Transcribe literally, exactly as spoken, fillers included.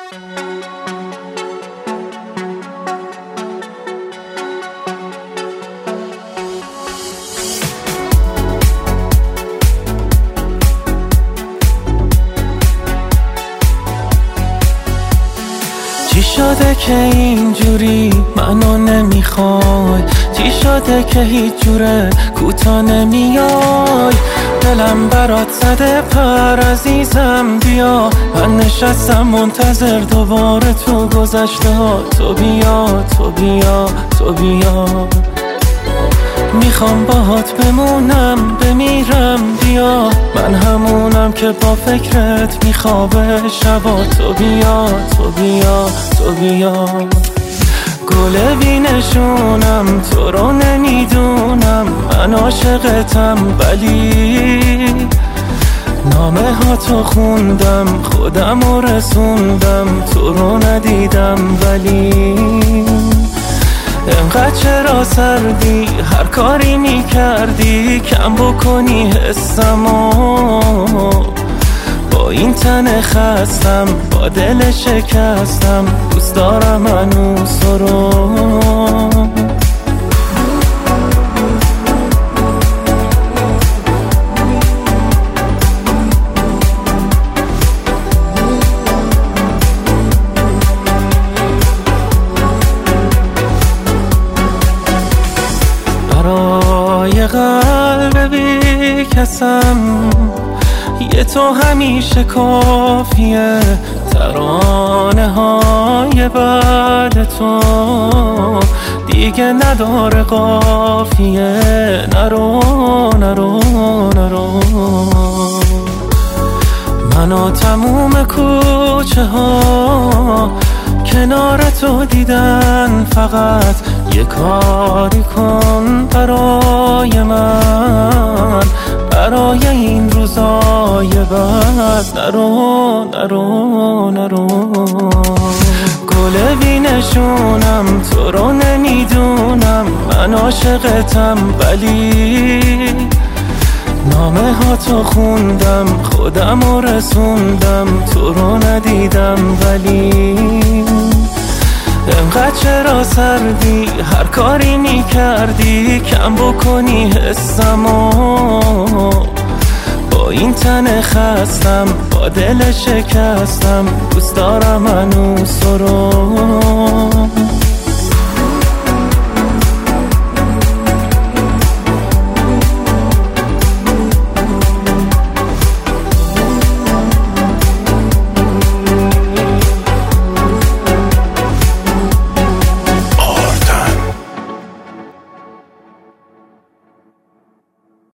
چی شده که اینجوری منو نمیخوای؟ چی شده که هیچ جوره کوتا نمیای؟ دلم برات زده پر عزیزم بیا، من نشستم منتظر دوباره تو گذشته ها. تو بیا تو بیا تو بیا، میخوام باهات بمونم بمیرم بیا، من همونم که با فکرت میخوابه شبا. تو بیا تو بیا تو بیا، گل بینشونم تو رو نمیدونم، من عاشقتم ولی نامه ها تو خوندم، خودم رو رسوندم، تو رو ندیدم ولی انقدر چرا سردی؟ هر کاری میکردی کم بکنی حسمو، با این تن خستم با دل شکستم، دوست دارم هنوز تو رو. برای قلب بی کسم یه تو همیشه کافیه، ترانه های بعد تو دیگه نداره قافیه. نرو نرو نرو، من و تموم کوچه ها کنار تو دیدن، فقط یه کاری کن برای من، برای این روزای بعد. نرو نرو نرو، گل بینشونم تو رو نمیدونم، من عاشقتم ولی نامه ها تو خوندم، خودم رو رسوندم، تو رو ندیدم ولی انقدر چرا سردی؟ هر کاری میکردی کم بکنی حسمو، با این تن خستم با دل شکستم، دوست دارم هنوز تو رو.